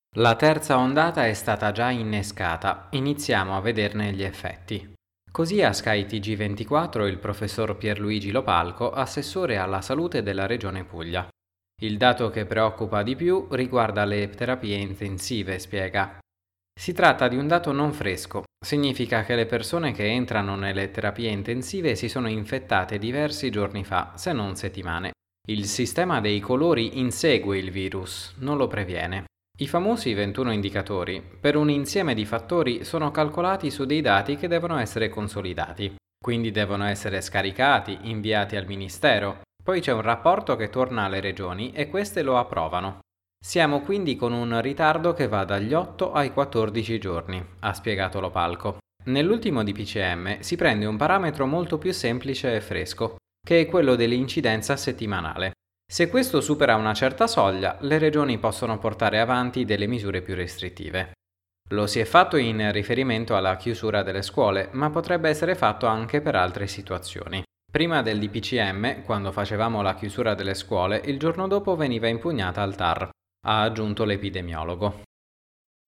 La terza ondata è stata già innescata, iniziamo a vederne gli effetti. Così a Sky TG24 il professor Pierluigi Lopalco, assessore alla salute della Regione Puglia. Il dato che preoccupa di più riguarda le terapie intensive, spiega. Si tratta di un dato non fresco, significa che le persone che entrano nelle terapie intensive si sono infettate diversi giorni fa, se non settimane. Il sistema dei colori insegue il virus, non lo previene. I famosi 21 indicatori, per un insieme di fattori, sono calcolati su dei dati che devono essere consolidati. Quindi devono essere scaricati, inviati al Ministero. Poi c'è un rapporto che torna alle regioni e queste lo approvano. Siamo quindi con un ritardo che va dagli 8 ai 14 giorni, ha spiegato Lopalco. Nell'ultimo DPCM si prende un parametro molto più semplice e fresco, che è quello dell'incidenza settimanale. Se questo supera una certa soglia, le regioni possono portare avanti delle misure più restrittive. Lo si è fatto in riferimento alla chiusura delle scuole, ma potrebbe essere fatto anche per altre situazioni. Prima del DPCM, quando facevamo la chiusura delle scuole, il giorno dopo veniva impugnata al TAR, ha aggiunto l'epidemiologo.